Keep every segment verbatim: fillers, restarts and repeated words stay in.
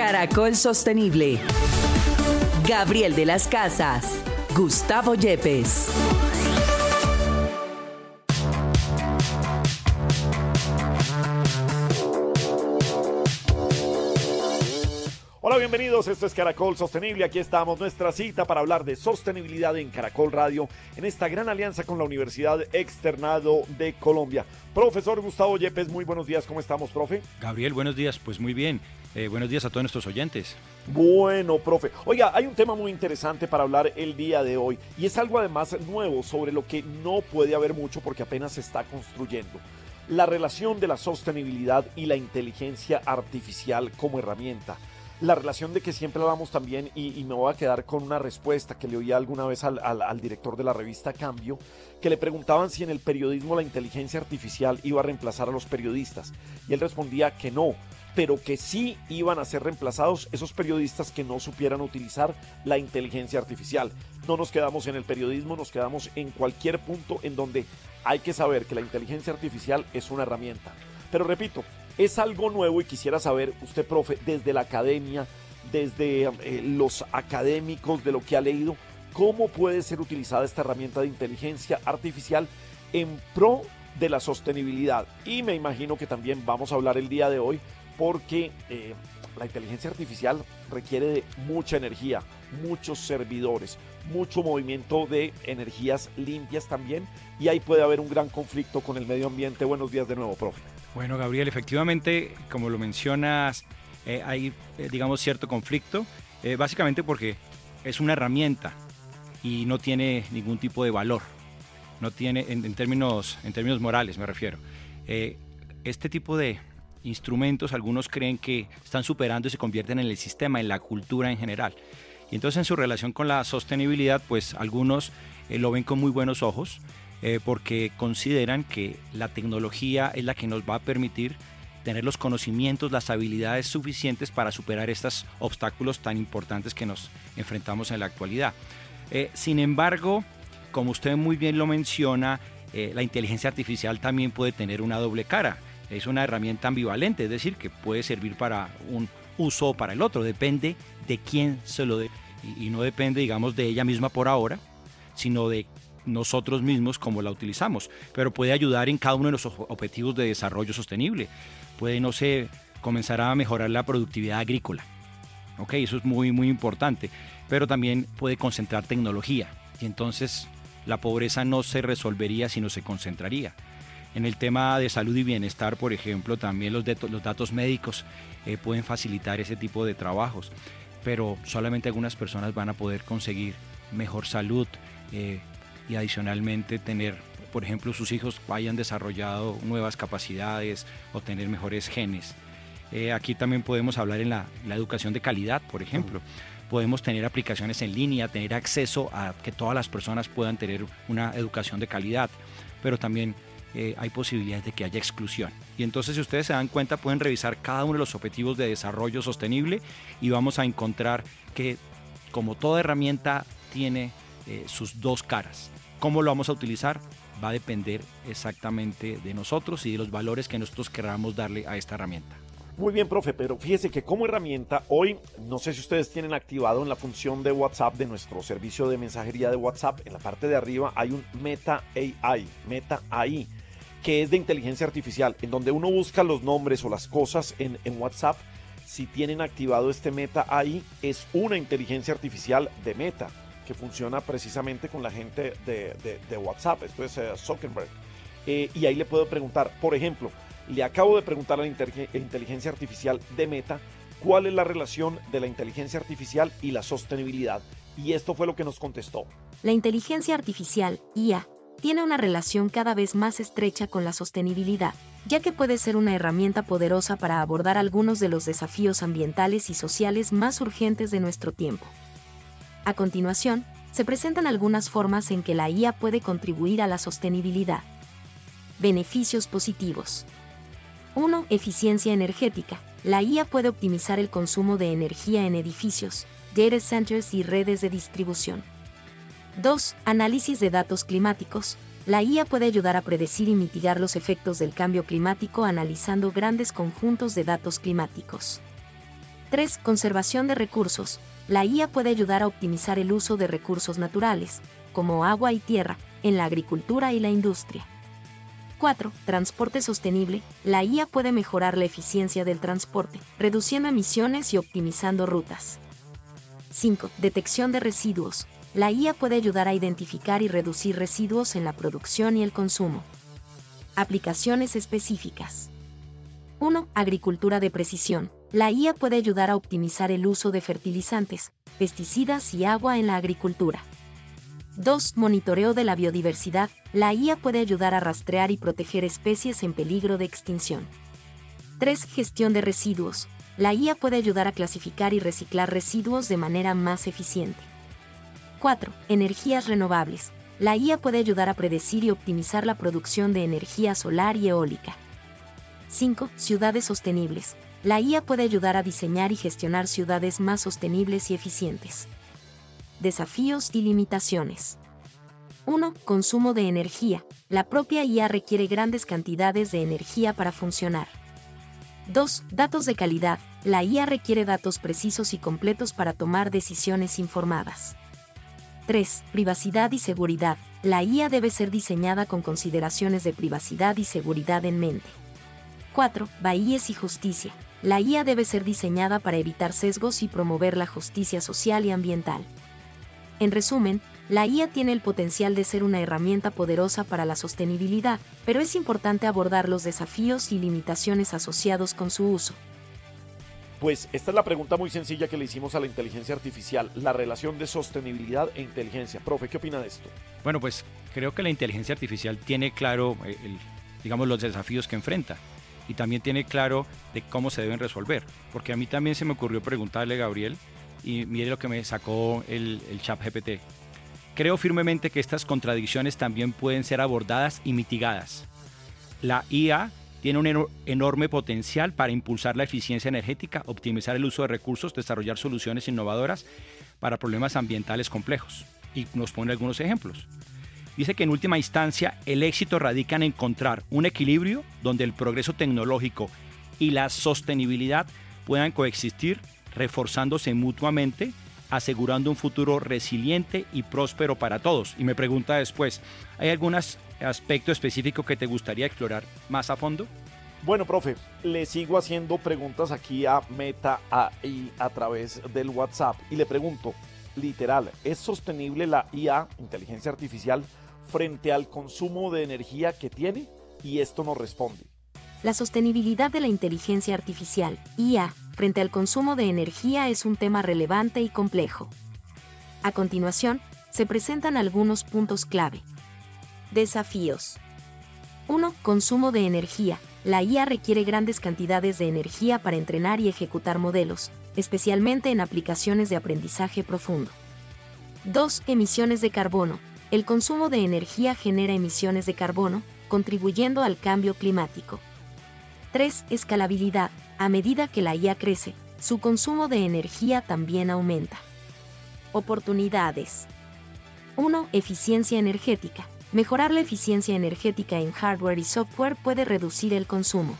Caracol Sostenible. Gabriel de las Casas, Gustavo Yepes. Hola, bienvenidos, esto es Caracol Sostenible, aquí estamos, nuestra cita para hablar de sostenibilidad en Caracol Radio, en esta gran alianza con la Universidad Externado de Colombia. Profesor Gustavo Yepes, muy buenos días, ¿cómo estamos, profe? Gabriel, buenos días, pues muy bien, eh, buenos días a todos nuestros oyentes. Bueno, profe, oiga, hay un tema muy interesante para hablar el día de hoy, y es algo además nuevo, sobre lo que no puede haber mucho porque apenas se está construyendo. La relación de la sostenibilidad y la inteligencia artificial como herramienta. La relación de que siempre hablamos también, y, y me voy a quedar con una respuesta que le oí alguna vez al, al, al director de la revista Cambio, que le preguntaban si en el periodismo la inteligencia artificial iba a reemplazar a los periodistas. Y él respondía que no, pero que sí iban a ser reemplazados esos periodistas que no supieran utilizar la inteligencia artificial. No nos quedamos en el periodismo, nos quedamos en cualquier punto en donde hay que saber que la inteligencia artificial es una herramienta. Pero repito, es algo nuevo y quisiera saber, usted, profe, desde la academia, desde eh, los académicos, de lo que ha leído, cómo puede ser utilizada esta herramienta de inteligencia artificial en pro de la sostenibilidad. Y me imagino que también vamos a hablar el día de hoy porque eh, la inteligencia artificial requiere de mucha energía, muchos servidores, mucho movimiento de energías limpias también, y ahí puede haber un gran conflicto con el medio ambiente. Buenos días de nuevo, profe. Bueno, Gabriel, efectivamente, como lo mencionas, eh, hay, eh, digamos, cierto conflicto, eh, básicamente porque es una herramienta y no tiene ningún tipo de valor, no tiene, en, en, términos, en términos morales me refiero. Eh, este tipo de instrumentos, algunos creen que están superando y se convierten en el sistema, en la cultura en general. Y entonces en su relación con la sostenibilidad, pues algunos eh, lo ven con muy buenos ojos, Eh, porque consideran que la tecnología es la que nos va a permitir tener los conocimientos, las habilidades suficientes para superar estos obstáculos tan importantes que nos enfrentamos en la actualidad. Eh, sin embargo, como usted muy bien lo menciona, eh, la inteligencia artificial también puede tener una doble cara. Es una herramienta ambivalente, es decir, que puede servir para un uso o para el otro, depende de quién se lo dé, y, y no depende, digamos, de ella misma por ahora, sino de nosotros mismos cómo la utilizamos, pero puede ayudar en cada uno de los objetivos de desarrollo sostenible. Puede, no sé, comenzar a mejorar la productividad agrícola, ¿ok? Eso es muy, muy importante, pero también puede concentrar tecnología, y entonces la pobreza no se resolvería sino se concentraría. En el tema de salud y bienestar, por ejemplo, también los, datos, los datos médicos eh, pueden facilitar ese tipo de trabajos, pero solamente algunas personas van a poder conseguir mejor salud, eh, y adicionalmente tener, por ejemplo, sus hijos hayan desarrollado nuevas capacidades o tener mejores genes. Eh, aquí también podemos hablar en la, la educación de calidad, por ejemplo. Podemos tener aplicaciones en línea, tener acceso a que todas las personas puedan tener una educación de calidad, pero también eh, hay posibilidades de que haya exclusión. Y entonces, si ustedes se dan cuenta, pueden revisar cada uno de los objetivos de desarrollo sostenible y vamos a encontrar que, como toda herramienta, tiene eh, sus dos caras. ¿Cómo lo vamos a utilizar? Va a depender exactamente de nosotros y de los valores que nosotros queramos darle a esta herramienta. Muy bien, profe, pero fíjese que como herramienta, hoy, no sé si ustedes tienen activado en la función de WhatsApp de nuestro servicio de mensajería de WhatsApp, en la parte de arriba hay un Meta A I, Meta A I, que es de inteligencia artificial, en donde uno busca los nombres o las cosas en, en WhatsApp. Si tienen activado este Meta A I, es una inteligencia artificial de Meta, que funciona precisamente con la gente de, de, de WhatsApp. Esto es uh, Zuckerberg. Eh, y ahí le puedo preguntar, por ejemplo, le acabo de preguntar a la inteligencia artificial de Meta cuál es la relación de la inteligencia artificial y la sostenibilidad. Y esto fue lo que nos contestó. La inteligencia artificial, I A, tiene una relación cada vez más estrecha con la sostenibilidad, ya que puede ser una herramienta poderosa para abordar algunos de los desafíos ambientales y sociales más urgentes de nuestro tiempo. A continuación, se presentan algunas formas en que la I A puede contribuir a la sostenibilidad. Beneficios positivos. uno. Eficiencia energética. La I A puede optimizar el consumo de energía en edificios, data centers y redes de distribución. dos. Análisis de datos climáticos. La I A puede ayudar a predecir y mitigar los efectos del cambio climático analizando grandes conjuntos de datos climáticos. tres. Conservación de recursos. La I A puede ayudar a optimizar el uso de recursos naturales, como agua y tierra, en la agricultura y la industria. cuatro. Transporte sostenible. La I A puede mejorar la eficiencia del transporte, reduciendo emisiones y optimizando rutas. cinco. Detección de residuos. La I A puede ayudar a identificar y reducir residuos en la producción y el consumo. Aplicaciones específicas. uno. Agricultura de precisión. La I A puede ayudar a optimizar el uso de fertilizantes, pesticidas y agua en la agricultura. dos. Monitoreo de la biodiversidad. La I A puede ayudar a rastrear y proteger especies en peligro de extinción. tres. Gestión de residuos. La I A puede ayudar a clasificar y reciclar residuos de manera más eficiente. cuatro. Energías renovables. La I A puede ayudar a predecir y optimizar la producción de energía solar y eólica. cinco. Ciudades sostenibles. La I A puede ayudar a diseñar y gestionar ciudades más sostenibles y eficientes. Desafíos y limitaciones. uno. Consumo de energía. La propia I A requiere grandes cantidades de energía para funcionar. dos. Datos de calidad. La I A requiere datos precisos y completos para tomar decisiones informadas. tres. Privacidad y seguridad. La I A debe ser diseñada con consideraciones de privacidad y seguridad en mente. cuatro. Bahías y justicia. La I A debe ser diseñada para evitar sesgos y promover la justicia social y ambiental. En resumen, la I A tiene el potencial de ser una herramienta poderosa para la sostenibilidad, pero es importante abordar los desafíos y limitaciones asociados con su uso. Pues esta es la pregunta muy sencilla que le hicimos a la inteligencia artificial, la relación de sostenibilidad e inteligencia. Profe, ¿qué opina de esto? Bueno, pues creo que la inteligencia artificial tiene claro, el, digamos, los desafíos que enfrenta y también tiene claro de cómo se deben resolver. Porque a mí también se me ocurrió preguntarle, Gabriel, y mire lo que me sacó el, el ChatGPT. Creo firmemente que estas contradicciones también pueden ser abordadas y mitigadas. La I A tiene un enorme potencial para impulsar la eficiencia energética, optimizar el uso de recursos, desarrollar soluciones innovadoras para problemas ambientales complejos. Y nos pone algunos ejemplos. Dice que en última instancia el éxito radica en encontrar un equilibrio donde el progreso tecnológico y la sostenibilidad puedan coexistir, reforzándose mutuamente, asegurando un futuro resiliente y próspero para todos. Y me pregunta después, ¿hay algún aspecto específico que te gustaría explorar más a fondo? Bueno, profe, le sigo haciendo preguntas aquí a Meta A I a través del WhatsApp y le pregunto, literal, ¿es sostenible la I A, inteligencia artificial, frente al consumo de energía que tiene? Y esto nos responde. La sostenibilidad de la inteligencia artificial, I A, frente al consumo de energía es un tema relevante y complejo. A continuación, se presentan algunos puntos clave. Desafíos. uno. Consumo de energía. La I A requiere grandes cantidades de energía para entrenar y ejecutar modelos, especialmente en aplicaciones de aprendizaje profundo. dos. Emisiones de carbono. El consumo de energía genera emisiones de carbono, contribuyendo al cambio climático. tres. Escalabilidad. A medida que la I A crece, su consumo de energía también aumenta. Oportunidades. uno. Eficiencia energética. Mejorar la eficiencia energética en hardware y software puede reducir el consumo.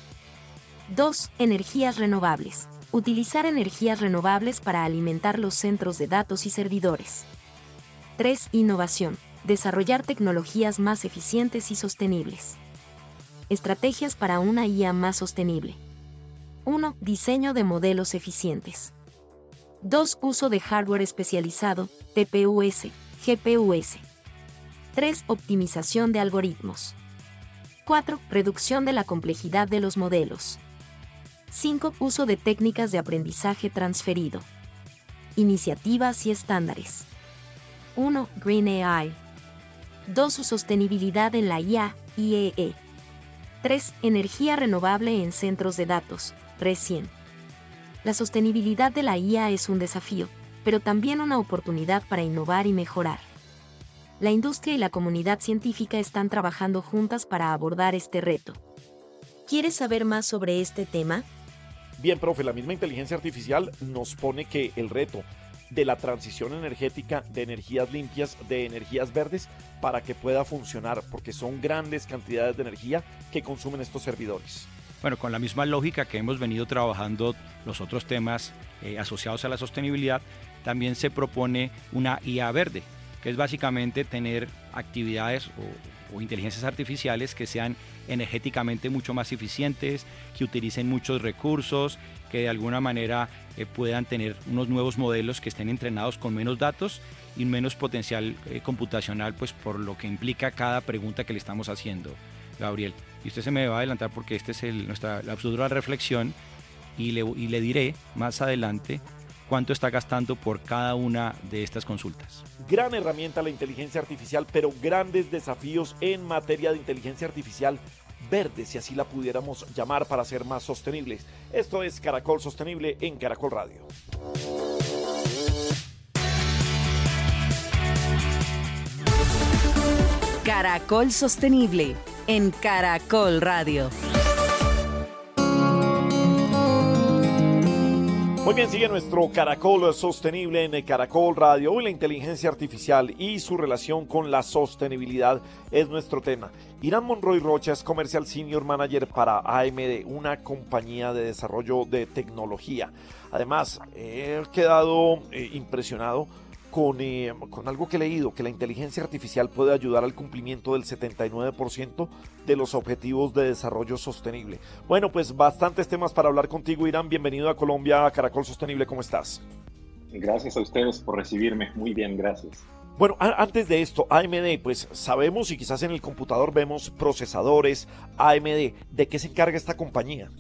dos. Energías renovables. Utilizar energías renovables para alimentar los centros de datos y servidores. tres. Innovación. Desarrollar tecnologías más eficientes y sostenibles. Estrategias para una I A más sostenible. uno. Diseño de modelos eficientes. dos. Uso de hardware especializado, T P U S, G P U S. tres. Optimización de algoritmos. cuatro. Reducción de la complejidad de los modelos. cinco. Uso de técnicas de aprendizaje transferido. Iniciativas y estándares. uno. Green A I. dos. Sostenibilidad en la I A, I E E. tres. Energía renovable en centros de datos, RECIEN. La sostenibilidad de la I A es un desafío, pero también una oportunidad para innovar y mejorar. La industria y la comunidad científica están trabajando juntas para abordar este reto. ¿Quieres saber más sobre este tema? Bien, profe, la misma inteligencia artificial nos pone que el reto de la transición energética, de energías limpias, de energías verdes, para que pueda funcionar, porque son grandes cantidades de energía que consumen estos servidores. Bueno, con la misma lógica que hemos venido trabajando los otros temas eh, asociados a la sostenibilidad, también se propone una I A verde, que es básicamente tener actividades o, o inteligencias artificiales que sean energéticamente mucho más eficientes, que utilicen muchos recursos, que de alguna manera eh, puedan tener unos nuevos modelos que estén entrenados con menos datos y menos potencial eh, computacional, pues por lo que implica cada pregunta que le estamos haciendo, Gabriel. Y usted se me va a adelantar porque esta es el, nuestra la futura reflexión y le, y le diré más adelante cuánto está gastando por cada una de estas consultas. Gran herramienta la inteligencia artificial, pero grandes desafíos en materia de inteligencia artificial verde, si así la pudiéramos llamar, para ser más sostenibles. Esto es Caracol Sostenible en Caracol Radio. Caracol Sostenible en Caracol Radio. Muy bien, sigue nuestro Caracol Sostenible en Caracol Radio. Hoy la inteligencia artificial y su relación con la sostenibilidad es nuestro tema. Irán Monroy Rocha es Commercial Senior Manager para A M D, una compañía de desarrollo de tecnología. Además, he quedado eh, impresionado Con, eh, con algo que he leído, que la inteligencia artificial puede ayudar al cumplimiento del setenta y nueve por ciento de los objetivos de desarrollo sostenible. Bueno, pues bastantes temas para hablar contigo, Irán. Bienvenido a Colombia, a Caracol Sostenible. ¿Cómo estás? Gracias a ustedes por recibirme. Muy bien, gracias. Bueno, a- antes de esto, A M D, pues sabemos y quizás en el computador vemos procesadores, A M D. ¿De qué se encarga esta compañía?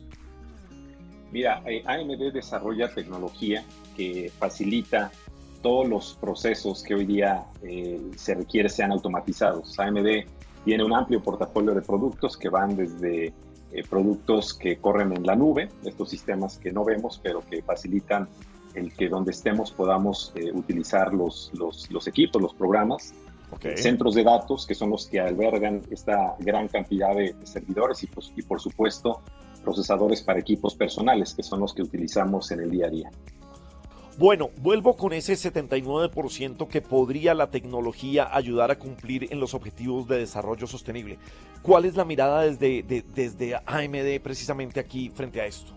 Mira, eh, A M D desarrolla tecnología que facilita todos los procesos que hoy día eh, se requiere sean automatizados. A M D tiene un amplio portafolio de productos que van desde eh, productos que corren en la nube, estos sistemas que no vemos, pero que facilitan el que donde estemos podamos eh, utilizar los, los, los equipos, los programas, Okay. centros de datos, que son los que albergan esta gran cantidad de servidores y, pues, y por supuesto, procesadores para equipos personales, que son los que utilizamos en el día a día. Bueno, vuelvo con ese setenta y nueve por ciento que podría la tecnología ayudar a cumplir en los objetivos de desarrollo sostenible. ¿Cuál es la mirada desde, de, desde A M D precisamente aquí frente a esto?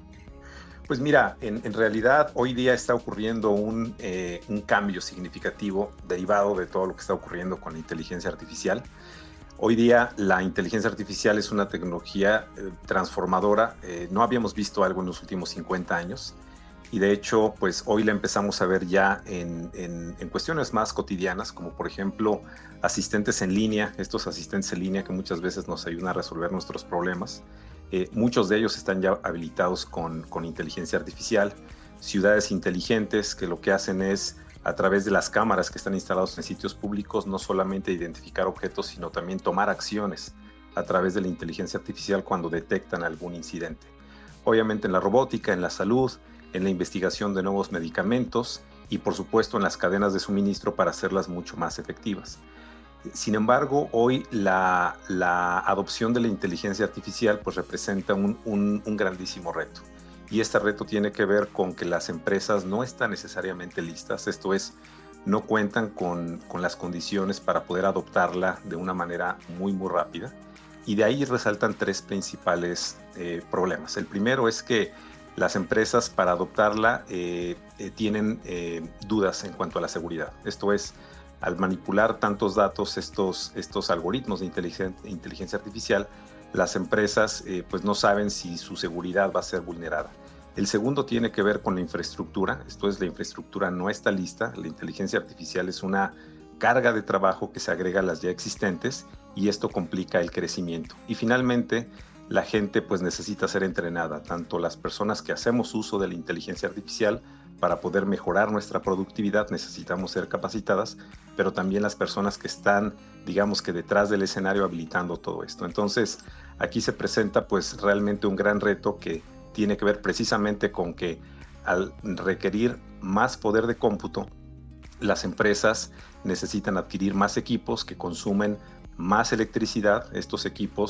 Pues mira, en, en realidad hoy día está ocurriendo un, eh, un cambio significativo derivado de todo lo que está ocurriendo con la inteligencia artificial. Hoy día la inteligencia artificial es una tecnología eh, transformadora. Eh, no habíamos visto algo en los últimos cincuenta años. Y de hecho, pues hoy la empezamos a ver ya en, en, en cuestiones más cotidianas, como por ejemplo asistentes en línea, estos asistentes en línea que muchas veces nos ayudan a resolver nuestros problemas. Eh, muchos de ellos están ya habilitados con, con inteligencia artificial. Ciudades inteligentes que lo que hacen es, a través de las cámaras que están instaladas en sitios públicos, no solamente identificar objetos, sino también tomar acciones a través de la inteligencia artificial cuando detectan algún incidente. Obviamente en la robótica, en la salud, en la investigación de nuevos medicamentos y por supuesto en las cadenas de suministro para hacerlas mucho más efectivas. Sin embargo, hoy la, la adopción de la inteligencia artificial pues representa un, un, un grandísimo reto. Y este reto tiene que ver con que las empresas no están necesariamente listas, esto es, no cuentan con, con las condiciones para poder adoptarla de una manera muy muy rápida. Y de ahí resaltan tres principales eh, problemas. El primero es que las empresas para adoptarla eh, eh, tienen eh, dudas en cuanto a la seguridad. Esto es, al manipular tantos datos, estos, estos algoritmos de inteligencia, inteligencia artificial, las empresas eh, pues no saben si su seguridad va a ser vulnerada. El segundo tiene que ver con la infraestructura. Esto es, la infraestructura no está lista. La inteligencia artificial es una carga de trabajo que se agrega a las ya existentes y esto complica el crecimiento. Y finalmente, la gente pues necesita ser entrenada, tanto las personas que hacemos uso de la inteligencia artificial para poder mejorar nuestra productividad necesitamos ser capacitadas, pero también las personas que están, digamos que detrás del escenario habilitando todo esto. Entonces, aquí se presenta pues realmente un gran reto que tiene que ver precisamente con que al requerir más poder de cómputo, las empresas necesitan adquirir más equipos que consumen más electricidad. Estos equipos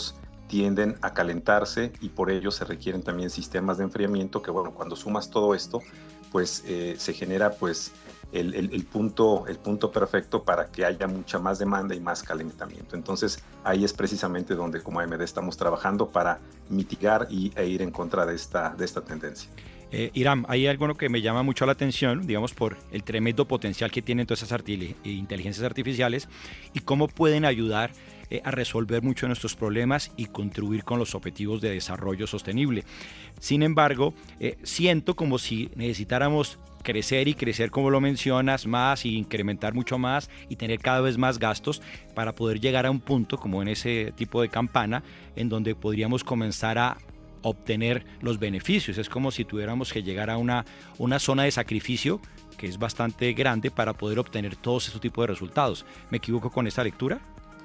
tienden a calentarse y por ello se requieren también sistemas de enfriamiento que, bueno, cuando sumas todo esto, pues eh, se genera pues el, el, el, punto, el punto perfecto para que haya mucha más demanda y más calentamiento. Entonces ahí es precisamente donde como A M D estamos trabajando para mitigar y, e ir en contra de esta, de esta tendencia. Eh, Iram, hay algo que me llama mucho la atención, digamos, por el tremendo potencial que tienen todas esas arti- inteligencias artificiales y cómo pueden ayudar eh, a resolver muchos de nuestros problemas y contribuir con los objetivos de desarrollo sostenible. Sin embargo, eh, siento como si necesitáramos crecer y crecer, como lo mencionas, más y incrementar mucho más y tener cada vez más gastos para poder llegar a un punto como en ese tipo de campana en donde podríamos comenzar a obtener los beneficios. Es como si tuviéramos que llegar a una, una zona de sacrificio que es bastante grande para poder obtener todos estos tipos de resultados. ¿Me equivoco con esta lectura?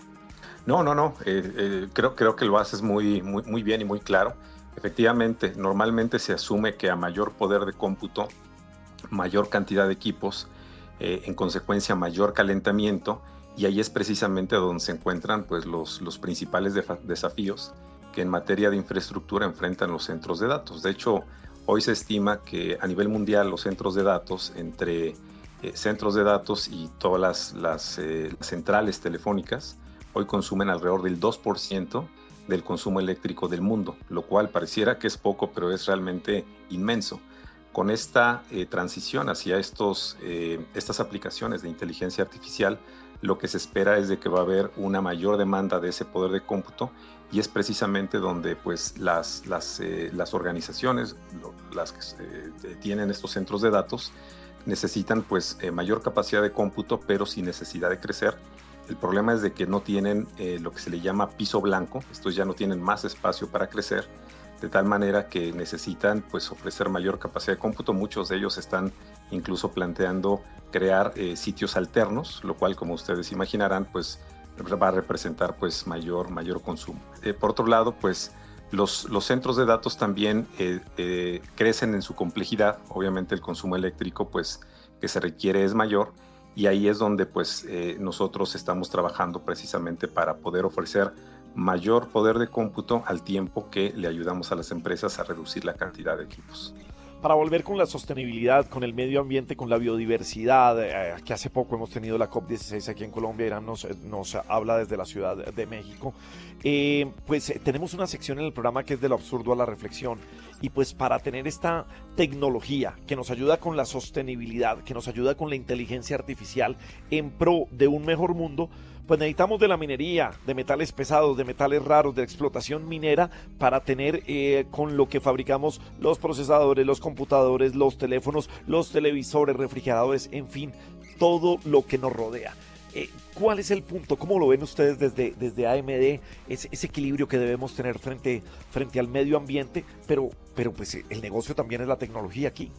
No, no, no. Eh, eh, creo, creo que lo haces muy, muy, muy bien y muy claro. Efectivamente, normalmente se asume que a mayor poder de cómputo, mayor cantidad de equipos, eh, en consecuencia mayor calentamiento, y ahí es precisamente donde se encuentran pues, los, los principales desafíos que en materia de infraestructura enfrentan los centros de datos. De hecho, hoy se estima que a nivel mundial los centros de datos, entre eh, centros de datos y todas las, las, eh, las centrales telefónicas, hoy consumen alrededor del dos por ciento del consumo eléctrico del mundo, lo cual pareciera que es poco, pero es realmente inmenso. Con esta eh, transición hacia estos, eh, estas aplicaciones de inteligencia artificial, lo que se espera es de que va a haber una mayor demanda de ese poder de cómputo y es precisamente donde pues, las, las, eh, las organizaciones, las que eh, tienen estos centros de datos, necesitan pues, eh, mayor capacidad de cómputo, pero sin necesidad de crecer. El problema es de que no tienen eh, lo que se le llama piso blanco, estos ya no tienen más espacio para crecer, de tal manera que necesitan pues, ofrecer mayor capacidad de cómputo. Muchos de ellos están incluso planteando crear eh, sitios alternos, lo cual, como ustedes imaginarán, pues, va a representar pues, mayor, mayor consumo. Eh, por otro lado, pues, los, los centros de datos también eh, eh, crecen en su complejidad. Obviamente el consumo eléctrico pues, que se requiere es mayor, y ahí es donde pues, eh, nosotros estamos trabajando precisamente para poder ofrecer mayor poder de cómputo al tiempo que le ayudamos a las empresas a reducir la cantidad de equipos. Para volver con la sostenibilidad, con el medio ambiente, con la biodiversidad, eh, que hace poco hemos tenido la COP dieciséis aquí en Colombia, Iram nos, nos habla desde la Ciudad de México, eh, pues eh, tenemos una sección en el programa que es de lo absurdo a la reflexión, y pues para tener esta tecnología que nos ayuda con la sostenibilidad, que nos ayuda con la inteligencia artificial en pro de un mejor mundo, pues necesitamos de la minería, de metales pesados, de metales raros, de explotación minera para tener eh, con lo que fabricamos los procesadores, los computadores, los teléfonos, los televisores, refrigeradores, en fin, todo lo que nos rodea. Eh, ¿Cuál es el punto? ¿Cómo lo ven ustedes desde, desde A M D? Ese, ese equilibrio que debemos tener frente, frente al medio ambiente, pero, pero pues el negocio también es la tecnología aquí.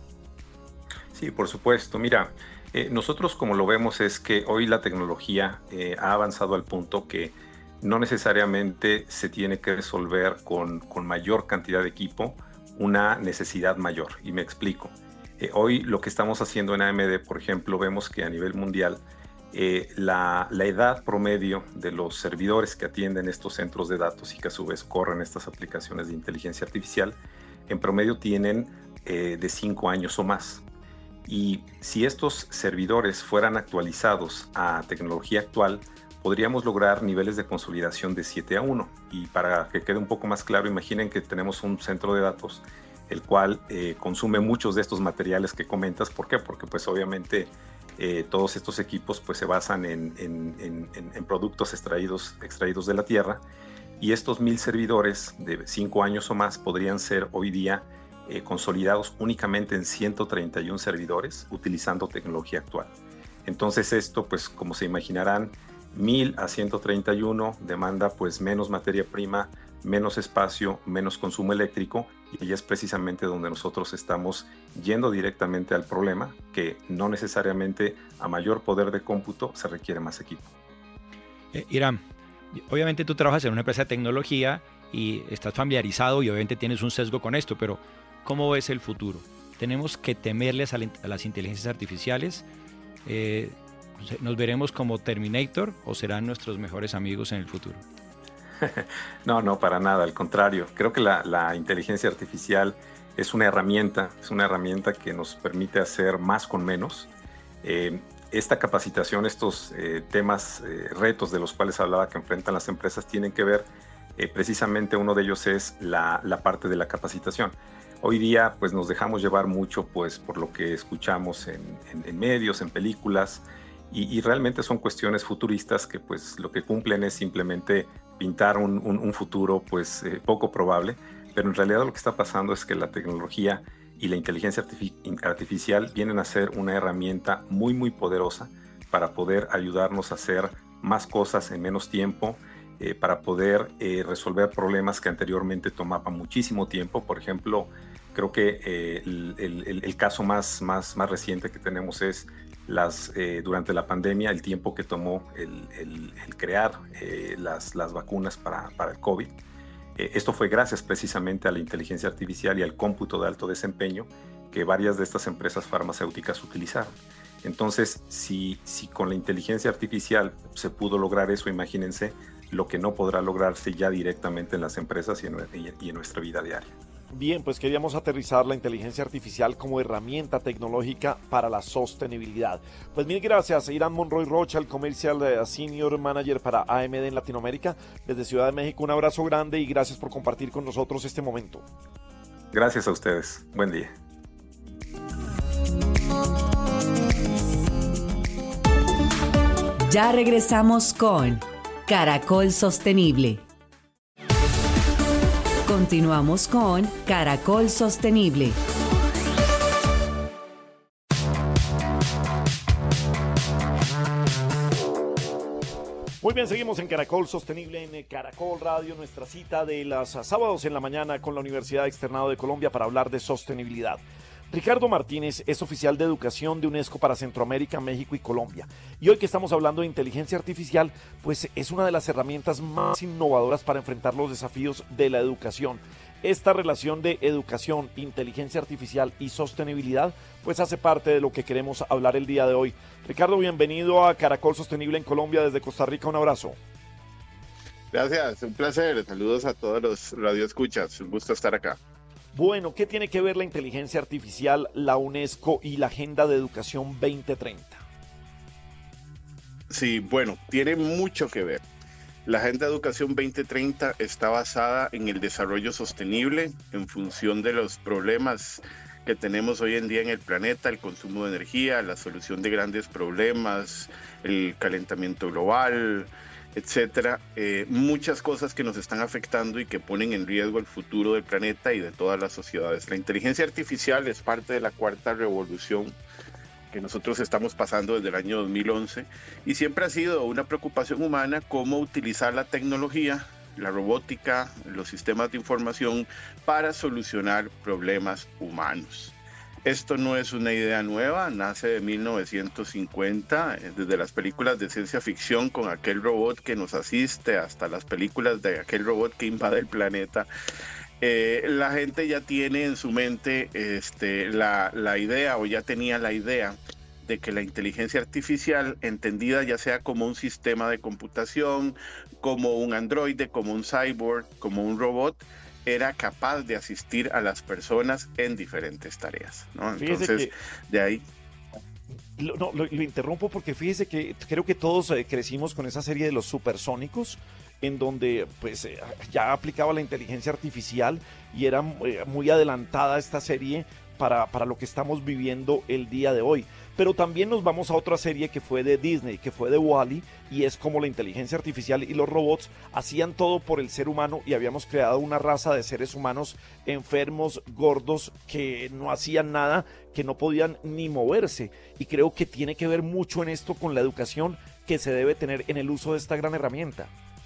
Sí, por supuesto. Mira, eh, nosotros como lo vemos es que hoy la tecnología eh, ha avanzado al punto que no necesariamente se tiene que resolver con, con mayor cantidad de equipo una necesidad mayor. Y me explico. Eh, hoy lo que estamos haciendo en A M D, por ejemplo, vemos que a nivel mundial eh, la, la edad promedio de los servidores que atienden estos centros de datos y que a su vez corren estas aplicaciones de inteligencia artificial, en promedio tienen eh, de cinco años o más. Y si estos servidores fueran actualizados a tecnología actual, podríamos lograr niveles de consolidación de siete a uno. Y para que quede un poco más claro, imaginen que tenemos un centro de datos el cual eh, consume muchos de estos materiales que comentas. ¿Por qué? Porque pues obviamente eh, todos estos equipos pues, se basan en, en, en, en productos extraídos, extraídos de la tierra, y estos mil servidores de cinco años o más podrían ser hoy día Eh, consolidados únicamente en ciento treinta y uno servidores utilizando tecnología actual. Entonces esto, pues como se imaginarán, mil a ciento treinta y uno demanda pues menos materia prima, menos espacio, menos consumo eléctrico, y ahí es precisamente donde nosotros estamos yendo directamente al problema, que no necesariamente a mayor poder de cómputo se requiere más equipo. Eh, Iram, obviamente tú trabajas en una empresa de tecnología y estás familiarizado y obviamente tienes un sesgo con esto, pero ¿cómo ves el futuro? ¿Tenemos que temerles a las inteligencias artificiales? Eh, ¿Nos veremos como Terminator o serán nuestros mejores amigos en el futuro? No, no, para nada, al contrario. Creo que la, la inteligencia artificial es una herramienta, es una herramienta que nos permite hacer más con menos. Eh, esta capacitación, estos eh, temas, eh, retos de los cuales hablaba que enfrentan las empresas tienen que ver, eh, precisamente uno de ellos es la, la parte de la capacitación. Hoy día pues nos dejamos llevar mucho pues por lo que escuchamos en, en, en medios, en películas, y, y realmente son cuestiones futuristas que pues lo que cumplen es simplemente pintar un, un, un futuro pues eh, poco probable, pero en realidad lo que está pasando es que la tecnología y la inteligencia artificial vienen a ser una herramienta muy muy poderosa para poder ayudarnos a hacer más cosas en menos tiempo, eh, para poder eh, resolver problemas que anteriormente tomaban muchísimo tiempo. Por ejemplo, creo que eh, el, el, el caso más, más, más reciente que tenemos es las, eh, durante la pandemia, el tiempo que tomó el, el, el crear eh, las, las vacunas para, para el COVID. Eh, esto fue gracias precisamente a la inteligencia artificial y al cómputo de alto desempeño que varias de estas empresas farmacéuticas utilizaron. Entonces, si, si con la inteligencia artificial se pudo lograr eso, imagínense lo que no podrá lograrse ya directamente en las empresas y en, y en nuestra vida diaria. Bien, pues queríamos aterrizar la inteligencia artificial como herramienta tecnológica para la sostenibilidad. Pues mil gracias, Irán Monroy Rocha, el Commercial Senior Manager para A M D en Latinoamérica, desde Ciudad de México. Un abrazo grande y gracias por compartir con nosotros este momento. Gracias a ustedes. Buen día. Ya regresamos con Caracol Sostenible. Continuamos con Caracol Sostenible. Muy bien, seguimos en Caracol Sostenible, en Caracol Radio, nuestra cita de los sábados en la mañana con la Universidad Externado de Colombia para hablar de sostenibilidad. Ricardo Martínez es oficial de educación de UNESCO para Centroamérica, México y Colombia. Y hoy que estamos hablando de inteligencia artificial, pues es una de las herramientas más innovadoras para enfrentar los desafíos de la educación. Esta relación de educación, inteligencia artificial y sostenibilidad, pues hace parte de lo que queremos hablar el día de hoy. Ricardo, bienvenido a Caracol Sostenible en Colombia desde Costa Rica. Un abrazo. Gracias, un placer. Saludos a todos los radioescuchas. Un gusto estar acá. Bueno, ¿qué tiene que ver la inteligencia artificial, la UNESCO y la Agenda de Educación veinte treinta? Sí, bueno, tiene mucho que ver. La Agenda de Educación veinte treinta está basada en el desarrollo sostenible en función de los problemas que tenemos hoy en día en el planeta, el consumo de energía, la solución de grandes problemas, el calentamiento global, etcétera, eh, muchas cosas que nos están afectando y que ponen en riesgo el futuro del planeta y de todas las sociedades. La inteligencia artificial es parte de la cuarta revolución que nosotros estamos pasando desde el año dos mil once y siempre ha sido una preocupación humana cómo utilizar la tecnología, la robótica, los sistemas de información para solucionar problemas humanos. Esto no es una idea nueva, nace de mil novecientos cincuenta, desde las películas de ciencia ficción con aquel robot que nos asiste hasta las películas de aquel robot que invade el planeta. Eh, la gente ya tiene en su mente este, la, la idea o ya tenía la idea de que la inteligencia artificial, entendida ya sea como un sistema de computación, como un androide, como un cyborg, como un robot, era capaz de asistir a las personas en diferentes tareas, ¿no? Entonces, que, de ahí... Lo, no, lo, lo interrumpo porque fíjese que creo que todos eh, crecimos con esa serie de los supersónicos, en donde pues eh, ya aplicaba la inteligencia artificial y era eh, muy adelantada esta serie para, para lo que estamos viviendo el día de hoy. Pero también nos vamos a otra serie que fue de Disney, que fue de Wall-E, y es como la inteligencia artificial y los robots hacían todo por el ser humano y habíamos creado una raza de seres humanos enfermos, gordos, que no hacían nada, que no podían ni moverse. Y creo que tiene que ver mucho en esto con la educación que se debe tener en el uso de esta gran herramienta.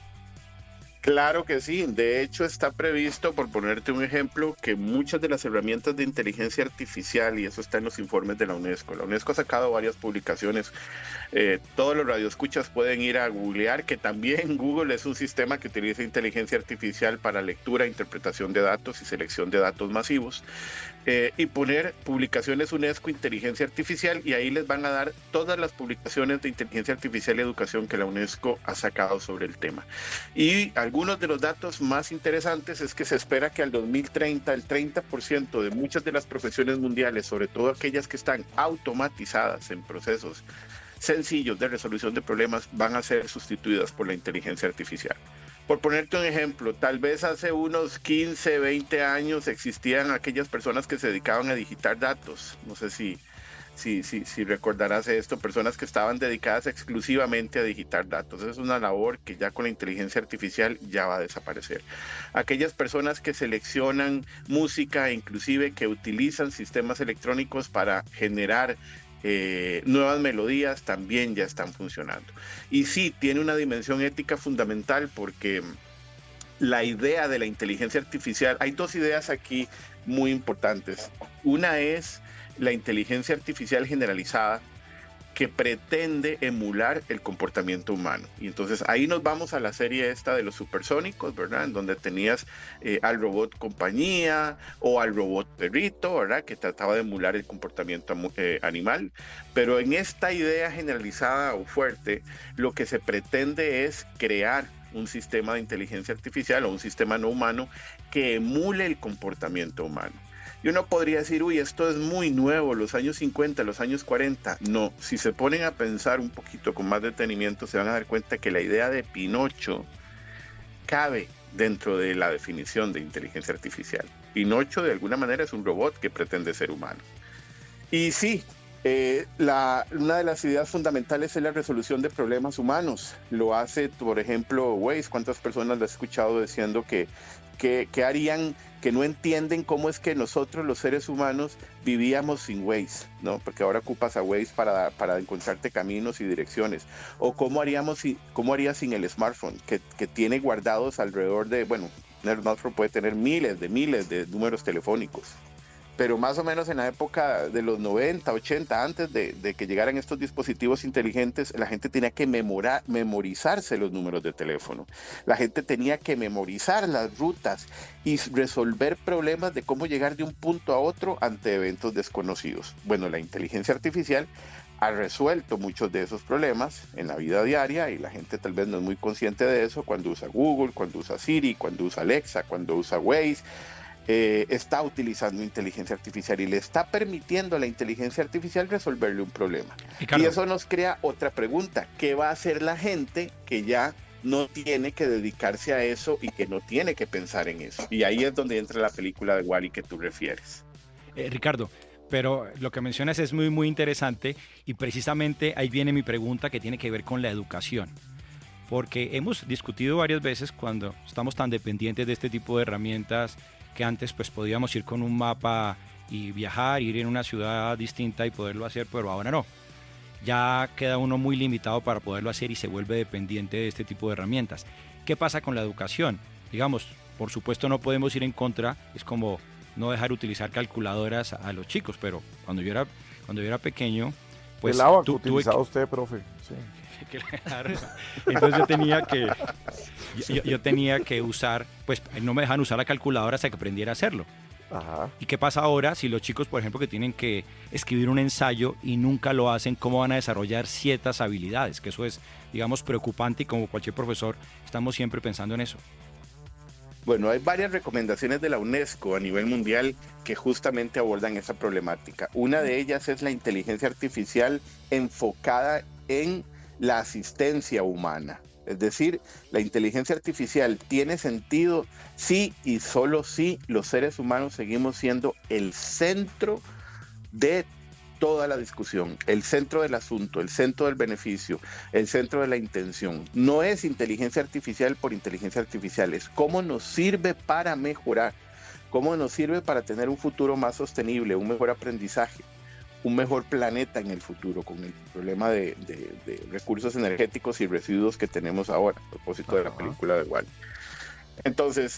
Claro que sí, de hecho está previsto, por ponerte un ejemplo, que muchas de las herramientas de inteligencia artificial, y eso está en los informes de la UNESCO, la UNESCO ha sacado varias publicaciones, eh, todos los radioescuchas pueden ir a googlear que también Google es un sistema que utiliza inteligencia artificial para lectura, interpretación de datos y selección de datos masivos, eh, y poner publicaciones UNESCO Inteligencia Artificial, y ahí les van a dar todas las publicaciones de inteligencia artificial y educación que la UNESCO ha sacado sobre el tema. Y algunos de los datos más interesantes es que se espera que al dos mil treinta el treinta por ciento de muchas de las profesiones mundiales, sobre todo aquellas que están automatizadas en procesos sencillos de resolución de problemas, van a ser sustituidas por la inteligencia artificial. Por ponerte un ejemplo, tal vez hace unos quince, veinte años existían aquellas personas que se dedicaban a digitar datos. No sé si, si, si, si recordarás esto, personas que estaban dedicadas exclusivamente a digitar datos. Es una labor que ya con la inteligencia artificial ya va a desaparecer. Aquellas personas que seleccionan música, inclusive que utilizan sistemas electrónicos para generar Eh, nuevas melodías, también ya están funcionando. Y sí, tiene una dimensión ética fundamental, porque la idea de la inteligencia artificial, hay dos ideas aquí muy importantes. Una es la inteligencia artificial generalizada, que pretende emular el comportamiento humano. Y entonces ahí nos vamos a la serie esta de los supersónicos, ¿verdad? En donde tenías eh, al robot compañía o al robot perrito, ¿verdad? Que trataba de emular el comportamiento eh, animal. Pero en esta idea generalizada o fuerte, lo que se pretende es crear un sistema de inteligencia artificial o un sistema no humano que emule el comportamiento humano. Y uno podría decir, uy, esto es muy nuevo, los años cincuenta, los años cuarenta. No, si se ponen a pensar un poquito con más detenimiento, se van a dar cuenta que la idea de Pinocho cabe dentro de la definición de inteligencia artificial. Pinocho, de alguna manera, es un robot que pretende ser humano. Y sí, eh, la, una de las ideas fundamentales es la resolución de problemas humanos. Lo hace, por ejemplo, Waze. ¿Cuántas personas lo he escuchado diciendo que que, que harían, que no entienden cómo es que nosotros los seres humanos vivíamos sin Waze, ¿no? Porque ahora ocupas a Waze para, para encontrarte caminos y direcciones. O cómo haríamos, cómo harías sin el smartphone, que, que tiene guardados alrededor de, bueno, un smartphone puede tener miles de miles de números telefónicos. Pero más o menos en la época de los noventa, ochenta, antes de, de que llegaran estos dispositivos inteligentes, la gente tenía que memorar, memorizarse los números de teléfono. La gente tenía que memorizar las rutas y resolver problemas de cómo llegar de un punto a otro ante eventos desconocidos. Bueno, la inteligencia artificial ha resuelto muchos de esos problemas en la vida diaria, y la gente tal vez no es muy consciente de eso cuando usa Google, cuando usa Siri, cuando usa Alexa, cuando usa Waze. Eh, está utilizando inteligencia artificial y le está permitiendo a la inteligencia artificial resolverle un problema. Ricardo. Y eso nos crea otra pregunta: ¿qué va a hacer la gente que ya no tiene que dedicarse a eso y que no tiene que pensar en eso? Y ahí es donde entra la película de Wall-E que tú refieres. Eh, Ricardo, pero lo que mencionas es muy muy interesante, y precisamente ahí viene mi pregunta, que tiene que ver con la educación. Porque hemos discutido varias veces, cuando estamos tan dependientes de este tipo de herramientas, que antes pues podíamos ir con un mapa y viajar, ir en una ciudad distinta y poderlo hacer, pero ahora no. Ya queda uno muy limitado para poderlo hacer y se vuelve dependiente de este tipo de herramientas. ¿Qué pasa con la educación? Digamos, por supuesto no podemos ir en contra, es como no dejar utilizar calculadoras a, a los chicos, pero cuando yo era, cuando yo era pequeño, pues... El agua que tu, utilizaba que... usted, profe. Sí. Claro. Entonces yo tenía que yo, yo tenía que usar, pues no me dejan usar la calculadora hasta que aprendiera a hacerlo. Ajá. ¿Y qué pasa ahora si los chicos, por ejemplo, que tienen que escribir un ensayo y nunca lo hacen? ¿Cómo van a desarrollar ciertas habilidades? Que eso es, digamos, preocupante, y como cualquier profesor estamos siempre pensando en eso. Bueno, hay varias recomendaciones de la UNESCO a nivel mundial que justamente abordan esa problemática. Una de ellas es la inteligencia artificial enfocada en la asistencia humana. Es decir, la inteligencia artificial tiene sentido si y solo si los seres humanos seguimos siendo el centro de toda la discusión, el centro del asunto, el centro del beneficio, el centro de la intención. No es inteligencia artificial por inteligencia artificial, es cómo nos sirve para mejorar, cómo nos sirve para tener un futuro más sostenible, un mejor aprendizaje, un mejor planeta en el futuro, con el problema de, de, de recursos energéticos y residuos que tenemos ahora, a propósito de la película de Wall-E. Entonces,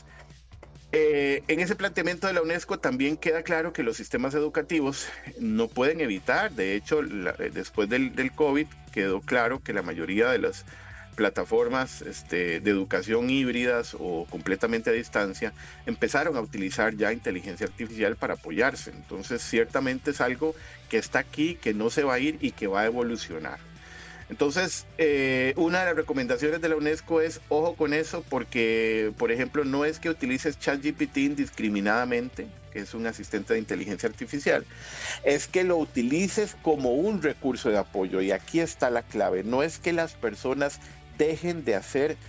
eh, en ese planteamiento de la UNESCO también queda claro que los sistemas educativos no pueden evitar, de hecho, la, después del, del COVID quedó claro que la mayoría de los plataformas este, de educación híbridas o completamente a distancia empezaron a utilizar ya inteligencia artificial para apoyarse. Entonces, ciertamente es algo que está aquí, que no se va a ir y que va a evolucionar. Entonces, eh, una de las recomendaciones de la UNESCO es, ojo con eso, porque, por ejemplo, no es que utilices ChatGPT indiscriminadamente, que es un asistente de inteligencia artificial, es que lo utilices como un recurso de apoyo. Y aquí está la clave, no es que las personas dejen de hacer,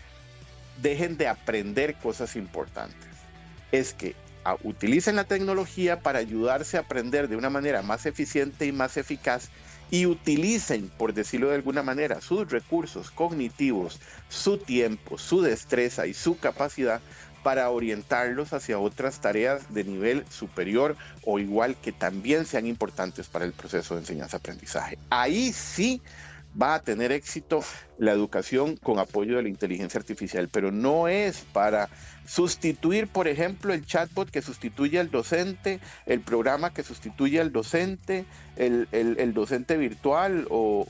dejen de aprender cosas importantes, es que a, utilicen la tecnología para ayudarse a aprender de una manera más eficiente y más eficaz, y utilicen, por decirlo de alguna manera, sus recursos cognitivos, su tiempo, su destreza y su capacidad para orientarlos hacia otras tareas de nivel superior o igual que también sean importantes para el proceso de enseñanza-aprendizaje. Ahí sí va a tener éxito la educación con apoyo de la inteligencia artificial, pero no es para sustituir, por ejemplo, el chatbot que sustituye al docente, el programa que sustituye al docente, el, el, el docente virtual o,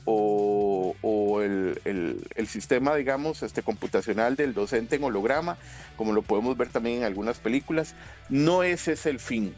o, o el, el, el sistema, digamos, este, computacional del docente en holograma, como lo podemos ver también en algunas películas. No ese es el fin.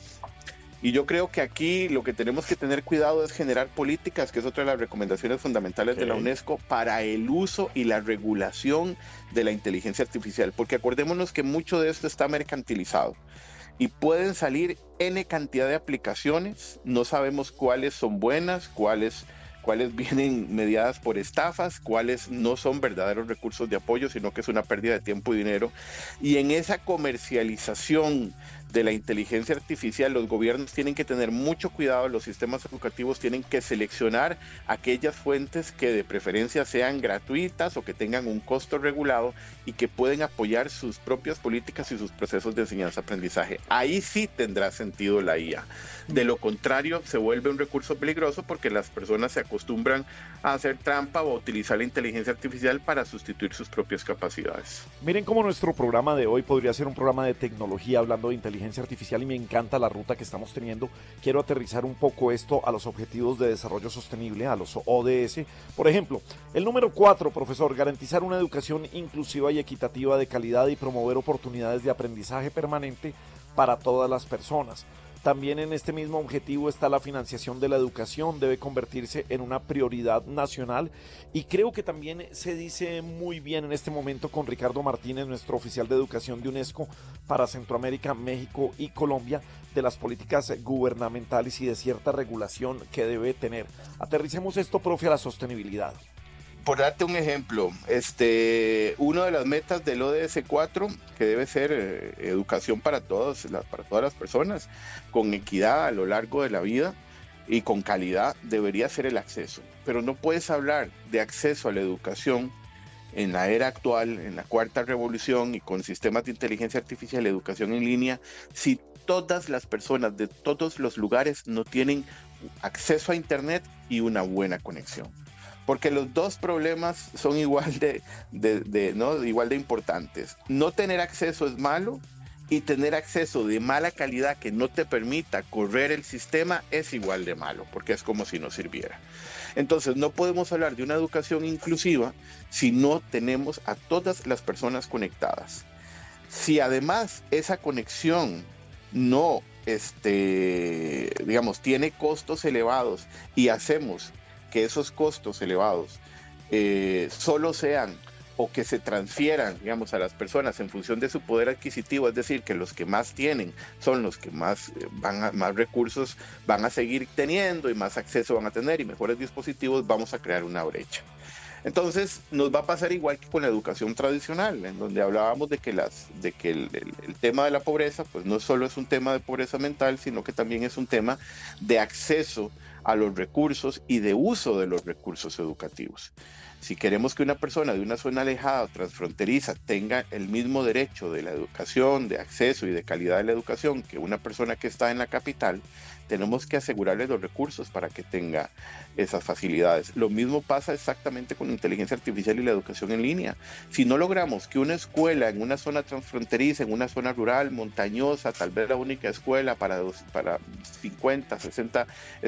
Y yo creo que aquí lo que tenemos que tener cuidado es generar políticas, que es otra de las recomendaciones fundamentales okay. de la UNESCO, para el uso y la regulación de la inteligencia artificial. Porque acordémonos que mucho de esto está mercantilizado y pueden salir N cantidad de aplicaciones, no sabemos cuáles son buenas, cuáles, cuáles vienen mediadas por estafas, cuáles no son verdaderos recursos de apoyo, sino que es una pérdida de tiempo y dinero. Y en esa comercialización de la inteligencia artificial, los gobiernos tienen que tener mucho cuidado, los sistemas educativos tienen que seleccionar aquellas fuentes que de preferencia sean gratuitas o que tengan un costo regulado y que pueden apoyar sus propias políticas y sus procesos de enseñanza-aprendizaje. Ahí sí tendrá sentido la I A. De lo contrario, se vuelve un recurso peligroso porque las personas se acostumbran a hacer trampa o a utilizar la inteligencia artificial para sustituir sus propias capacidades. Miren cómo nuestro programa de hoy podría ser un programa de tecnología hablando de inteligencia artificial y me encanta la ruta que estamos teniendo. Quiero aterrizar un poco esto a los Objetivos de Desarrollo Sostenible, a los O D S. Por ejemplo, el número cuatro, profesor, garantizar una educación inclusiva y equitativa de calidad y promover oportunidades de aprendizaje permanente para todas las personas. También en este mismo objetivo está la financiación de la educación, debe convertirse en una prioridad nacional y creo que también se dice muy bien en este momento con Ricardo Martínez, nuestro oficial de educación de UNESCO para Centroamérica, México y Colombia, de las políticas gubernamentales y de cierta regulación que debe tener. Aterricemos esto, profe, a la sostenibilidad. Por darte un ejemplo, este, una de las metas del O D S cuatro, que debe ser eh, educación para todos, la, para todas las personas, con equidad a lo largo de la vida y con calidad, debería ser el acceso. Pero no puedes hablar de acceso a la educación en la era actual, en la cuarta revolución y con sistemas de inteligencia artificial, educación en línea, si todas las personas de todos los lugares no tienen acceso a internet y una buena conexión. Porque los dos problemas son igual de, de, de, ¿no? igual de importantes. No tener acceso es malo y tener acceso de mala calidad que no te permita correr el sistema es igual de malo, porque es como si no sirviera. Entonces no podemos hablar de una educación inclusiva si no tenemos a todas las personas conectadas. Si además esa conexión no, este, digamos, tiene costos elevados y hacemos que esos costos elevados eh, solo sean o que se transfieran, digamos, a las personas en función de su poder adquisitivo, es decir, que los que más tienen son los que más, eh, van a, más recursos van a seguir teniendo y más acceso van a tener y mejores dispositivos, vamos a crear una brecha. Entonces nos va a pasar igual que con la educación tradicional, en donde hablábamos de que, las, de que el, el, el tema de la pobreza pues no solo es un tema de pobreza mental, sino que también es un tema de acceso a los recursos y de uso de los recursos educativos. Si queremos que una persona de una zona alejada o transfronteriza tenga el mismo derecho de la educación, de acceso y de calidad de la educación que una persona que está en la capital, tenemos que asegurarle los recursos para que tenga esas facilidades. Lo mismo pasa exactamente con la inteligencia artificial y la educación en línea. Si no logramos que una escuela en una zona transfronteriza, en una zona rural, montañosa, tal vez la única escuela para, para cincuenta, sesenta estudiantes,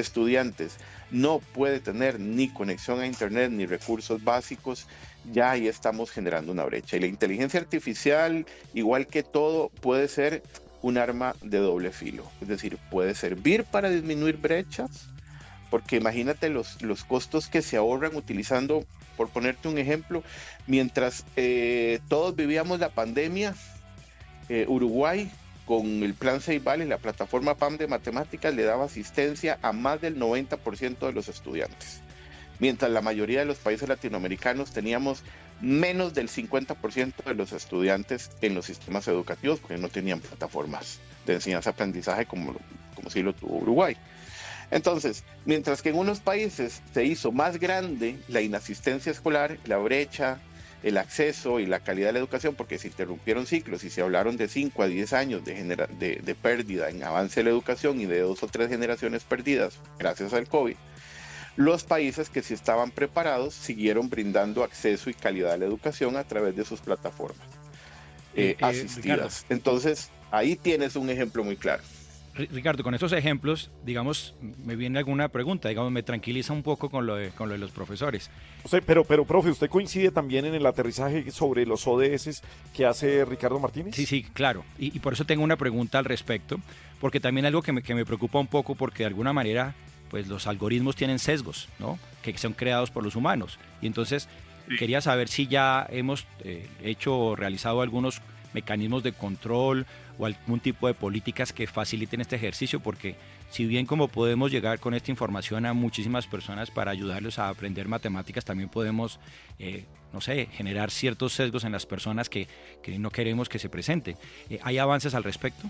estudiantes no puede tener ni conexión a internet ni recursos básicos, ya ahí estamos generando una brecha. Y la inteligencia artificial, igual que todo, puede ser un arma de doble filo. Es decir, puede servir para disminuir brechas, porque imagínate los, los costos que se ahorran utilizando, por ponerte un ejemplo, mientras eh, todos vivíamos la pandemia, eh, Uruguay con el plan Ceibal y la plataforma P A M de matemáticas le daba asistencia a más del noventa por ciento de los estudiantes, mientras la mayoría de los países latinoamericanos teníamos menos del cincuenta por ciento de los estudiantes en los sistemas educativos porque no tenían plataformas de enseñanza-aprendizaje como, como sí lo tuvo Uruguay. Entonces, mientras que en unos países se hizo más grande la inasistencia escolar, la brecha, el acceso y la calidad de la educación, porque se interrumpieron ciclos y se hablaron de cinco a diez años de, genera- de, de pérdida en avance de la educación y de dos o tres generaciones perdidas gracias al COVID, los países que sí estaban preparados siguieron brindando acceso y calidad a la educación a través de sus plataformas eh, Eh, eh, asistidas. Entonces, ahí tienes un ejemplo muy claro. Ricardo, con estos ejemplos, digamos, me viene alguna pregunta, digamos, me tranquiliza un poco con lo de, con lo de los profesores. O sea, pero, pero, profe, ¿usted coincide también en el aterrizaje sobre los O D S que hace Ricardo Martínez? Sí, sí, claro. Y, y por eso tengo una pregunta al respecto, porque también algo que me, que me preocupa un poco, porque de alguna manera, pues los algoritmos tienen sesgos, ¿no? Que son creados por los humanos. Y entonces, sí. Quería saber si ya hemos eh, hecho o realizado algunos mecanismos de control o algún tipo de políticas que faciliten este ejercicio, porque si bien como podemos llegar con esta información a muchísimas personas para ayudarlos a aprender matemáticas, también podemos, eh, no sé, generar ciertos sesgos en las personas que, que no queremos que se presenten. Eh, ¿Hay avances al respecto?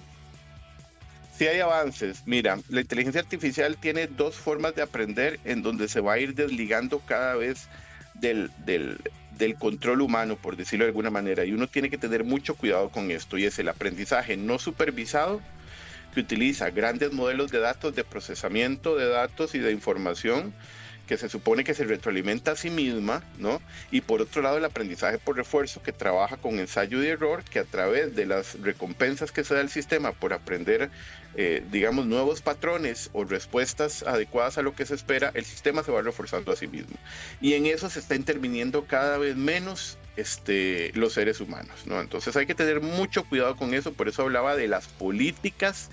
Sí hay avances. Mira, la inteligencia artificial tiene dos formas de aprender en donde se va a ir desligando cada vez del... del del control humano, por decirlo de alguna manera, y uno tiene que tener mucho cuidado con esto, y es el aprendizaje no supervisado, que utiliza grandes modelos de datos, de procesamiento de datos y de información, que se supone que se retroalimenta a sí misma, ¿no? Y por otro lado el aprendizaje por refuerzo, que trabaja con ensayo y error, que a través de las recompensas que se da el sistema por aprender, eh, digamos, nuevos patrones o respuestas adecuadas a lo que se espera, el sistema se va reforzando a sí mismo. Y en eso se está interviniendo cada vez menos este, los seres humanos, ¿no? Entonces hay que tener mucho cuidado con eso, por eso hablaba de las políticas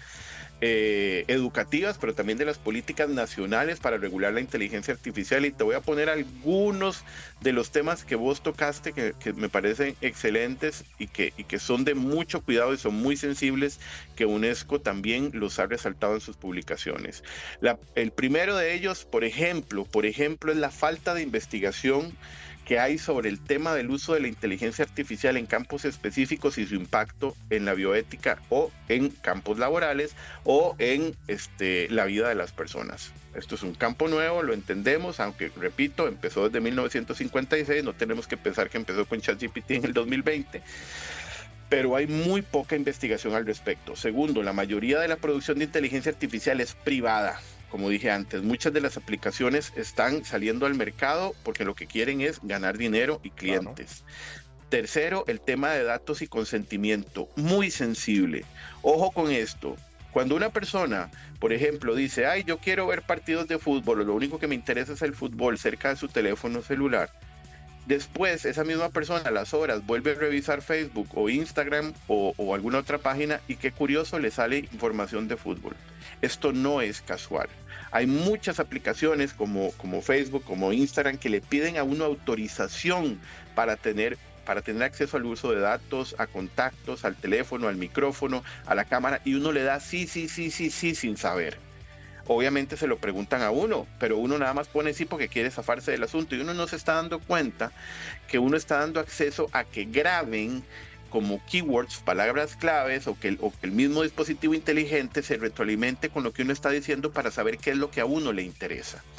Eh, educativas, pero también de las políticas nacionales para regular la inteligencia artificial, y te voy a poner algunos de los temas que vos tocaste que, que me parecen excelentes y que, y que son de mucho cuidado y son muy sensibles, que UNESCO también los ha resaltado en sus publicaciones. La, el primero de ellos, por ejemplo, por ejemplo, es la falta de investigación que hay sobre el tema del uso de la inteligencia artificial en campos específicos y su impacto en la bioética o en campos laborales o en este, la vida de las personas. Esto es un campo nuevo, lo entendemos, aunque, repito, empezó desde mil novecientos cincuenta y seis, no tenemos que pensar que empezó con ChatGPT en el dos mil veinte, pero hay muy poca investigación al respecto. Segundo, la mayoría de la producción de inteligencia artificial es privada. Como dije antes, muchas de las aplicaciones están saliendo al mercado porque lo que quieren es ganar dinero y clientes. Claro. Tercero, el tema de datos y consentimiento, muy sensible. Ojo con esto. Cuando una persona, por ejemplo, dice, ay, yo quiero ver partidos de fútbol, o lo único que me interesa es el fútbol cerca de su teléfono celular, después esa misma persona a las horas vuelve a revisar Facebook o Instagram o, o alguna otra página y qué curioso, le sale información de fútbol. Esto no es casual. Hay muchas aplicaciones como, como Facebook, como Instagram, que le piden a uno autorización para tener, para tener acceso al uso de datos, a contactos, al teléfono, al micrófono, a la cámara, y uno le da sí, sí, sí, sí, sí, sin saber. Obviamente se lo preguntan a uno, pero uno nada más pone sí porque quiere zafarse del asunto, y uno no se está dando cuenta que uno está dando acceso a que graben como keywords, palabras claves, o que, el, o que el mismo dispositivo inteligente se retroalimente con lo que uno está diciendo para saber qué es lo que a uno le interesa.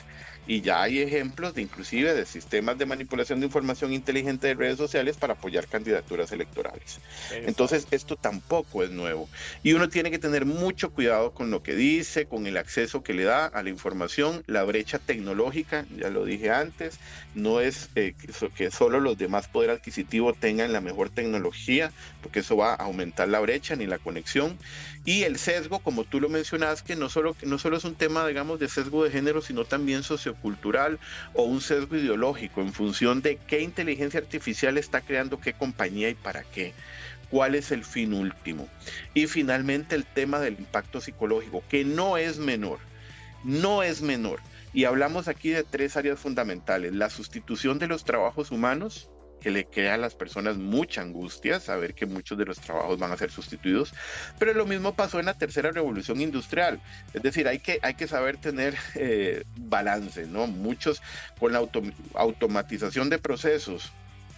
y ya hay ejemplos de inclusive de sistemas de manipulación de información inteligente de redes sociales para apoyar candidaturas electorales. Exacto. Entonces esto tampoco es nuevo y uno tiene que tener mucho cuidado con lo que dice, con el acceso que le da a la información. La brecha tecnológica, ya lo dije antes, no es eh, que solo los de más poder adquisitivo tengan la mejor tecnología, porque eso va a aumentar la brecha ni la conexión. Y el sesgo, como tú lo mencionas, que no solo, no solo es un tema, digamos, de sesgo de género, sino también sociocultural o un sesgo ideológico en función de qué inteligencia artificial está creando qué compañía y para qué. ¿Cuál es el fin último? Y finalmente el tema del impacto psicológico, que no es menor, no es menor. Y hablamos aquí de tres áreas fundamentales: la sustitución de los trabajos humanos, que le crea a las personas mucha angustia saber que muchos de los trabajos van a ser sustituidos, pero lo mismo pasó en la tercera revolución industrial. Es decir, hay que, hay que saber tener eh, balance, ¿no? Muchos con la auto, automatización de procesos,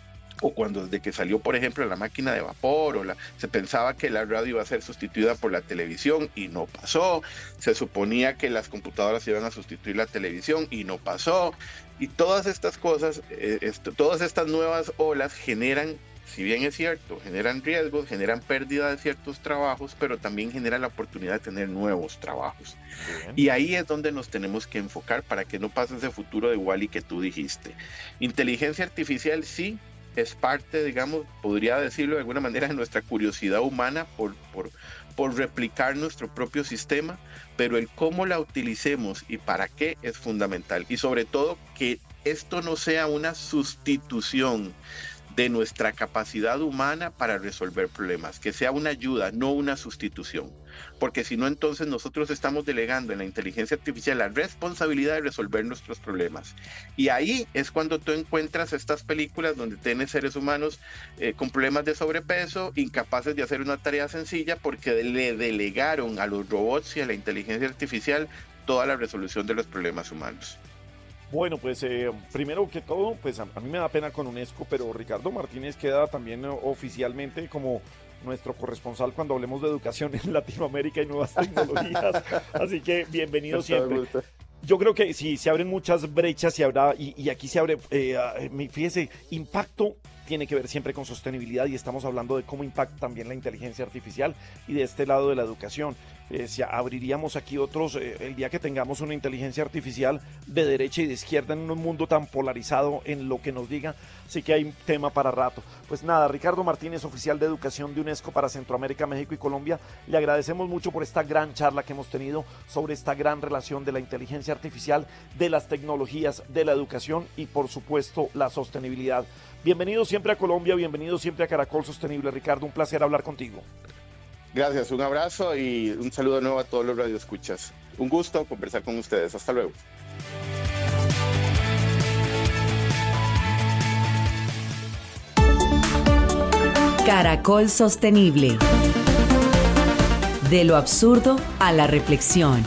o cuando desde que salió, por ejemplo, la máquina de vapor, o la, se pensaba que la radio iba a ser sustituida por la televisión y no pasó. Se suponía que las computadoras iban a sustituir la televisión y no pasó. Y todas estas cosas, eh, esto, todas estas nuevas olas generan, si bien es cierto, generan riesgos, generan pérdida de ciertos trabajos, pero también generan la oportunidad de tener nuevos trabajos. Bien. Y ahí es donde nos tenemos que enfocar para que no pase ese futuro de Wall-E que tú dijiste. Inteligencia artificial sí es parte, digamos, podría decirlo de alguna manera, de nuestra curiosidad humana por, por, por replicar nuestro propio sistema, pero el cómo la utilicemos y para qué es fundamental. Y sobre todo que esto no sea una sustitución de nuestra capacidad humana para resolver problemas, que sea una ayuda, no una sustitución, porque si no, entonces nosotros estamos delegando en la inteligencia artificial la responsabilidad de resolver nuestros problemas. Y ahí es cuando tú encuentras estas películas donde tienes seres humanos eh, con problemas de sobrepeso, incapaces de hacer una tarea sencilla porque le delegaron a los robots y a la inteligencia artificial toda la resolución de los problemas humanos. Bueno, pues eh, primero que todo, pues a, a mí me da pena con UNESCO, pero Ricardo Martínez queda también eh, oficialmente como nuestro corresponsal cuando hablemos de educación en Latinoamérica y nuevas tecnologías. Así que bienvenido siempre. Yo creo que sí, se abren muchas brechas y habrá, y, y aquí se abre, eh, fíjese, impacto tiene que ver siempre con sostenibilidad y estamos hablando de cómo impacta también la inteligencia artificial y de este lado de la educación. Eh, si abriríamos aquí otros, eh, el día que tengamos una inteligencia artificial de derecha y de izquierda en un mundo tan polarizado en lo que nos diga, sí que hay tema para rato. Pues nada, Ricardo Martínez, oficial de educación de UNESCO para Centroamérica, México y Colombia, le agradecemos mucho por esta gran charla que hemos tenido sobre esta gran relación de la inteligencia artificial, de las tecnologías, de la educación y por supuesto la sostenibilidad. Bienvenido siempre a Colombia, bienvenido siempre a Caracol Sostenible. Ricardo, un placer hablar contigo. Gracias, un abrazo y un saludo nuevo a todos los radioescuchas. Un gusto conversar con ustedes. Hasta luego. Caracol Sostenible. De lo absurdo a la reflexión.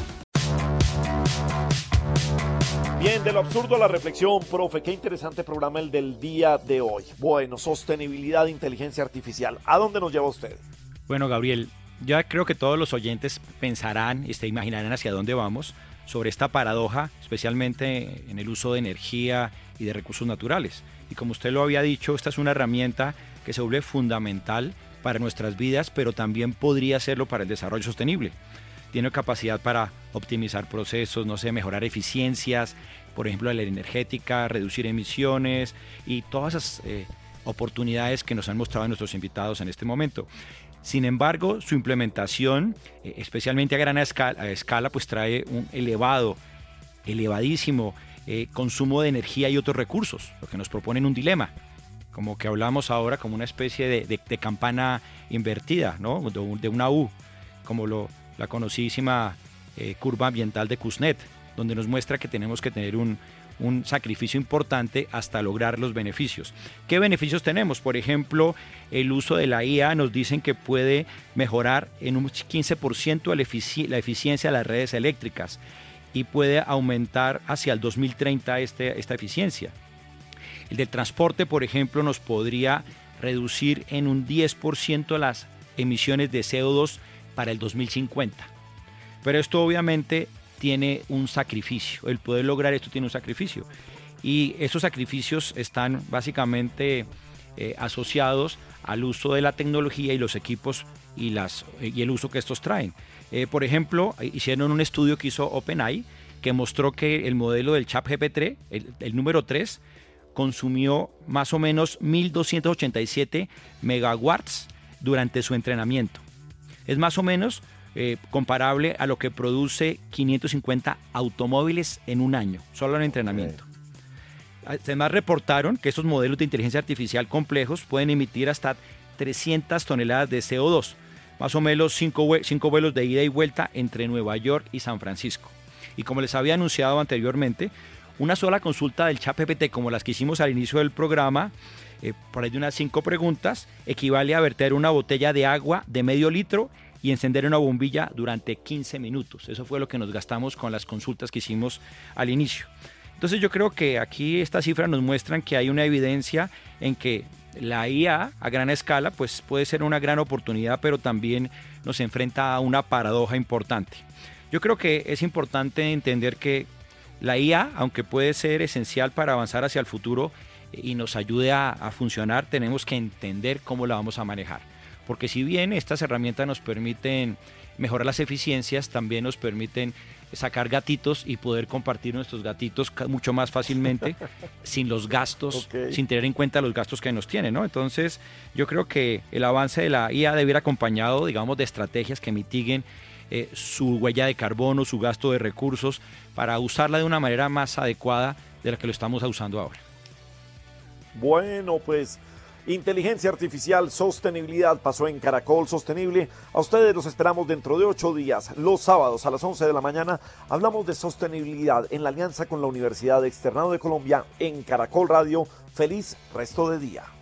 Bien, de lo absurdo a la reflexión, profe, qué interesante programa el del día de hoy. Bueno, sostenibilidad e inteligencia artificial. ¿A dónde nos lleva usted? Bueno, Gabriel, ya creo que todos los oyentes pensarán y se imaginarán hacia dónde vamos sobre esta paradoja, especialmente en el uso de energía y de recursos naturales. Y como usted lo había dicho, esta es una herramienta que se vuelve fundamental para nuestras vidas, pero también podría serlo para el desarrollo sostenible. Tiene capacidad para optimizar procesos, no sé, mejorar eficiencias, por ejemplo, la energética, reducir emisiones y todas esas eh, oportunidades que nos han mostrado nuestros invitados en este momento. Sin embargo, su implementación, eh, especialmente a gran escala, a escala, pues trae un elevado, elevadísimo eh, consumo de energía y otros recursos, lo que nos proponen un dilema, como que hablamos ahora como una especie de, de, de campana invertida, ¿no? de, de una U, como lo, la conocidísima eh, curva ambiental de Kuznets, donde nos muestra que tenemos que tener un, un sacrificio importante hasta lograr los beneficios. ¿Qué beneficios tenemos? Por ejemplo, el uso de la I A nos dicen que puede mejorar en un quince por ciento la, efici- la eficiencia de las redes eléctricas y puede aumentar hacia el dos mil treinta este, esta eficiencia. El del transporte, por ejemplo, nos podría reducir en un diez por ciento las emisiones de C O dos para el dos mil cincuenta. Pero esto obviamente tiene un sacrificio. El poder lograr esto tiene un sacrificio. Y esos sacrificios están básicamente eh, asociados al uso de la tecnología y los equipos y, las, y el uso que estos traen. Eh, por ejemplo, hicieron un estudio que hizo OpenAI que mostró que el modelo del ChatGPT tres, el, el número tres, consumió más o menos mil doscientos ochenta y siete megawatts durante su entrenamiento. Es más o menos eh, comparable a lo que produce quinientos cincuenta automóviles en un año, solo en entrenamiento. Okay. Además reportaron que estos modelos de inteligencia artificial complejos pueden emitir hasta trescientas toneladas de C O dos, más o menos cinco vuelos de ida y vuelta entre Nueva York y San Francisco. Y como les había anunciado anteriormente, una sola consulta del ChatGPT, como las que hicimos al inicio del programa, eh, por ahí de unas cinco preguntas, equivale a verter una botella de agua de medio litro y encender una bombilla durante quince minutos. Eso fue lo que nos gastamos con las consultas que hicimos al inicio. Entonces yo creo que aquí estas cifras nos muestran que hay una evidencia en que la I A a gran escala pues puede ser una gran oportunidad, pero también nos enfrenta a una paradoja importante. Yo creo que es importante entender que la I A, aunque puede ser esencial para avanzar hacia el futuro y nos ayude a, a funcionar, tenemos que entender cómo la vamos a manejar. Porque si bien estas herramientas nos permiten mejorar las eficiencias, también nos permiten sacar gatitos y poder compartir nuestros gatitos mucho más fácilmente sin los gastos, okay. sin tener en cuenta los gastos que nos tienen, ¿no? Entonces yo creo que el avance de la I A debe ir acompañado, digamos, de estrategias que mitiguen eh, su huella de carbono, su gasto de recursos, para usarla de una manera más adecuada de la que lo estamos usando ahora. Bueno, pues inteligencia artificial, sostenibilidad pasó en Caracol Sostenible. A ustedes los esperamos dentro de ocho días, los sábados a las once de la mañana. Hablamos de sostenibilidad en la alianza con la Universidad Externado de Colombia en Caracol Radio. Feliz resto de día.